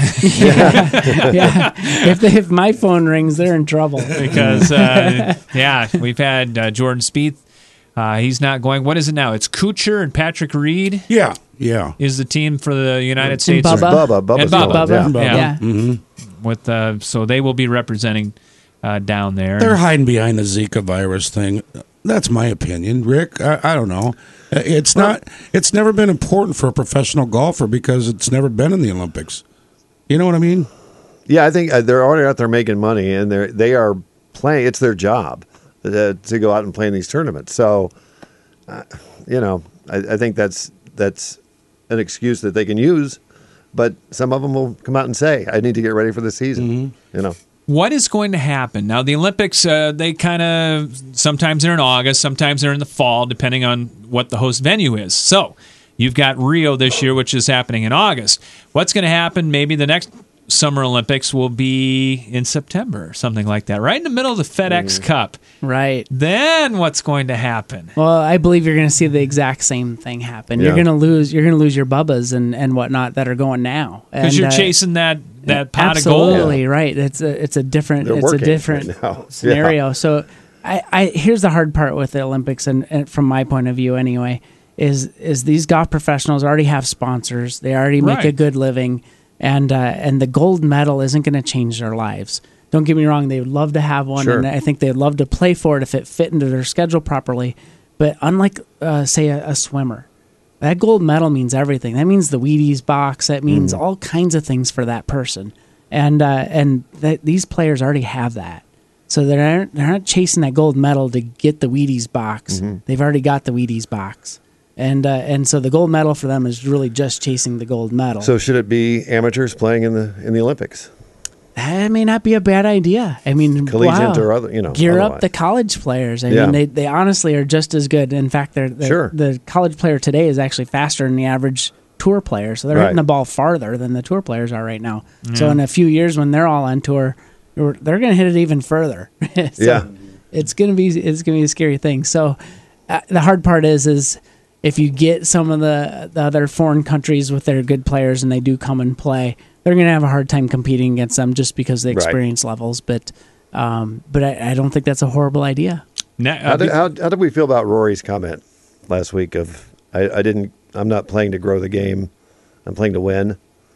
yeah. yeah. If, they, if my phone rings, they're in trouble. Because, uh, yeah, we've had uh, Jordan Spieth. Uh, he's not going. What is it now? It's Kuchar and Patrick Reed. Yeah, yeah. Is the team for the United And States? Bubba. Bubba. Bubba's and Bubba. going, Bubba. Yeah. Yeah. Mm-hmm. With uh, so they will be representing uh, down there. They're hiding behind the Zika virus thing. That's my opinion, Rick. I, I don't know. It's not. It's never been important for a professional golfer because it's never been in the Olympics. You know what I mean? Yeah, I think uh, they're already out there making money, and they're they are playing. It's their job uh, to go out and play in these tournaments. So, uh, you know, I, I think that's that's an excuse that they can use. But some of them will come out and say, "I need to get ready for the season." Mm-hmm. You know. What is going to happen now? The Olympics, uh, they kind of sometimes they're in August, sometimes they're in the fall, depending on what the host venue is. So you've got Rio this year, which is happening in August. What's going to happen? Maybe the next Summer Olympics will be in September or something like that, right in the middle of the FedEx mm. Cup. Right. Then what's going to happen? Well, I believe you're going to see the exact same thing happen. Yeah. You're going to lose. You're going to lose your Bubbas and, and whatnot that are going now because you're uh, chasing that that pot of gold. Absolutely right. It's a it's a different They're it's a working different right now. scenario. Yeah. So I, I here's the hard part with the Olympics, and, and from my point of view anyway, is is these golf professionals already have sponsors. They already make Right. a good living. And uh, and the gold medal isn't going to change their lives. Don't get me wrong; they would love to have one, Sure. and I think they'd love to play for it if it fit into their schedule properly. But unlike, uh, say, a, a swimmer, that gold medal means everything. That means the Wheaties box. That means Mm. all kinds of things for that person. And uh, and th- these players already have that, so they're not, they're not chasing that gold medal to get the Wheaties box. Mhm. They've already got the Wheaties box. And uh, and so the gold medal for them is really just chasing the gold medal. So should it be amateurs playing in the in the Olympics? That may not be a bad idea. I mean, Collegiate wow. or other, you know, gear otherwise. up the college players. I Yeah. mean, they, they honestly are just as good. In fact, they're, they're Sure. the college player today is actually faster than the average tour player. So they're Right. hitting the ball farther than the tour players are right now. So Yeah. in a few years, when they're all on tour, they're going to hit it even further. so Yeah. it's going to be it's going to be a scary thing. So uh, the hard part is is if you get some of the, the other foreign countries with their good players and they do come and play, they're going to have a hard time competing against them just because of the Right. experience levels. But um, but I, I don't think that's a horrible idea. How did, how, how did we feel about Rory's comment last week of I, I didn't I'm not playing to grow the game, I'm playing to win?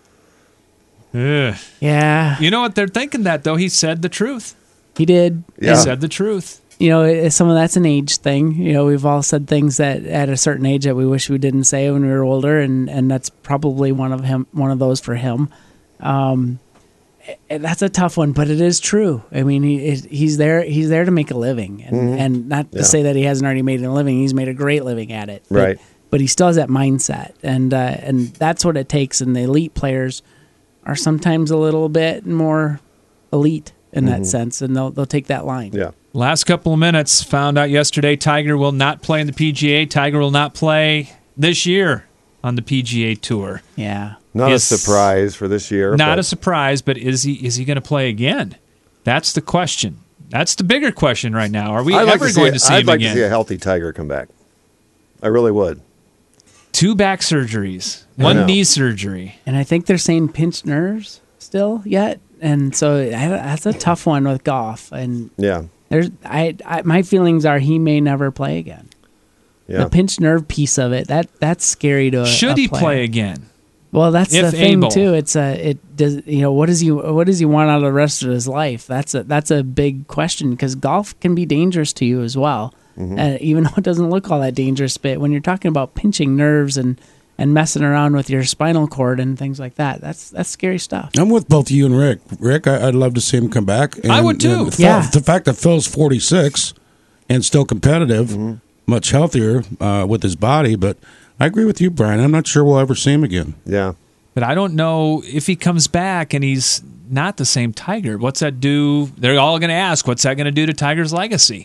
Ugh. Yeah. You know what? They're thinking that, though. He said the truth. He did. He said the truth. You know, it, some of that's an age thing. You know, we've all said things that at a certain age that we wish we didn't say when we were older, and, and that's probably one of him, one of those for him. Um, and that's a tough one, but it is true. I mean, he he's there he's there to make a living, and, Mhm. and not to Yeah. say that he hasn't already made a living. He's made a great living at it, but, Right. But he still has that mindset, and uh, and that's what it takes. And the elite players are sometimes a little bit more elite in that Mhm. sense, and they'll they'll take that line. Yeah. Last couple of minutes, found out yesterday Tiger will not play in the P G A. Tiger will not play this year on the P G A Tour. Yeah. Not Is- a surprise for this year. Not but a surprise, but is he is he going to play again? That's the question. That's the bigger question right now. Are we I'd like ever to see going a- to see I'd him like again? to see a healthy Tiger come back. I really would. Two back surgeries, I one know. knee surgery. And I think they're saying pinched nerves still yet, and so I- that's a tough one with golf. And Yeah. there's I, I my feelings are he may never play again. Yeah. The pinched nerve piece of it that that's scary to. A, Should a he player. play again? Well, that's If the thing able. too. It's a it does you know what does he what does he want out of the rest of his life? That's a that's a big question because golf can be dangerous to you as well. Mhm. Uh, even though it doesn't look all that dangerous, but when you're talking about pinching nerves and, and messing around with your spinal cord and things like that, that's that's scary stuff. I'm with both you and Rick. Rick, I, I'd love to see him come back. And, I would too. and Phil- Yeah. The fact that Phil's forty-six and still competitive, Mm-hmm. much healthier uh, with his body, but I agree with you, Brian. I'm not sure we'll ever see him again. Yeah. But I don't know if he comes back and he's not the same Tiger. What's that do? They're all going to ask, what's that going to do to Tiger's legacy?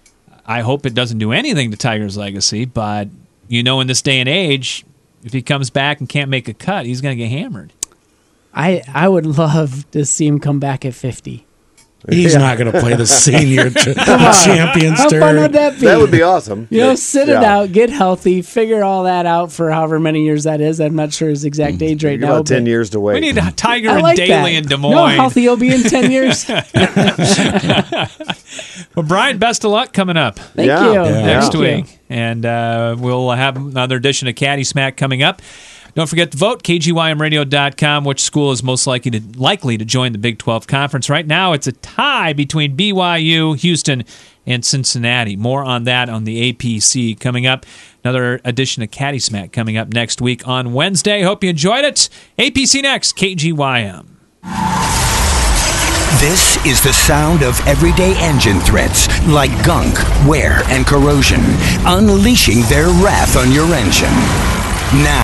I hope it doesn't do anything to Tiger's legacy, but you know, in this day and age, if he comes back and can't make a cut, he's going to get hammered. I I would love to see him come back at fifty. He's Yeah. not going to play the senior ch- Come on. champions How turn. fun would that be? That would be awesome. You know, sit it Yeah. out, get healthy, figure all that out for however many years that is. I'm not sure his exact age right You're now. about ten but years to wait. We need a Tiger I and like Daly that. in Des You know Moines. how healthy he'll be in ten years? Well, Brian, best of luck coming up. Thank Yeah. you. Yeah. Next Thank you. week. And uh, we'll have another edition of Caddy Smack coming up. Don't forget to vote, K G Y M radio dot com, which school is most likely to likely to join the Big twelve Conference. Right now, it's a tie between B Y U, Houston, and Cincinnati. More on that on the A P C coming up. Another edition of Caddy Smack coming up next week on Wednesday. Hope you enjoyed it. A P C next, K G Y M. This is the sound of everyday engine threats like gunk, wear, and corrosion, unleashing their wrath on your engine. Now.